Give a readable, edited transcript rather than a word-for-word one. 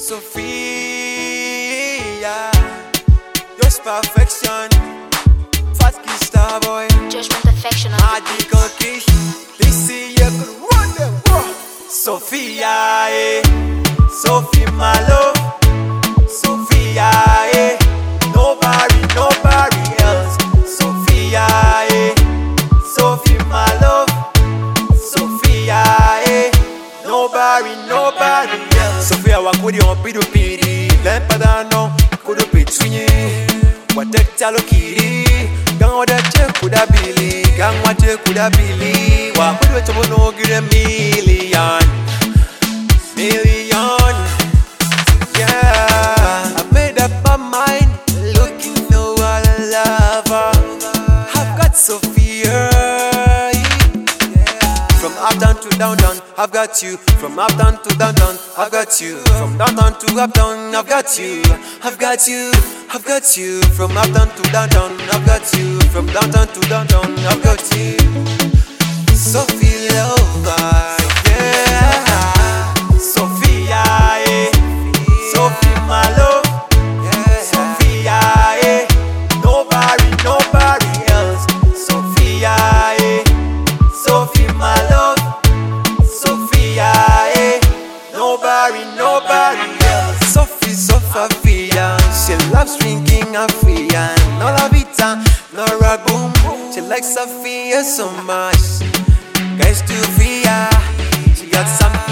Sophia, just perfection. Fat key star boy, Judgment perfection. magical kiss. This is your good wonder. Sophia, Sophie, my love. Sophia, nobody else. Sophia, Sophie, my love. Sophia, nobody else. Sophia, wakuri opidu pidi, lempada no kudu pitsunye. Watekta lokiri, gangwa kuda bili, gangwa kuda bili. Wakudu wechobo no gire million. Yeah, I made up my mind, looking no other lover. I've got Sophia. From uptown to downtown, I've got you. From uptown to downtown, I've got you. From downtown to uptown, I've got you. I've got you. I've got you. From uptown to downtown, I've got you. From downtown to downtown, I've got you. Sophie lover, yeah. Sophia, Sophie, my love. Sophia, nobody else. Sophia, Sophie, my love. Sophia, nobody else. Sophie, Sophia, she loves drinking African. No la vita, no raboom. She likes Sophia so much. Guys, Sophia, she got some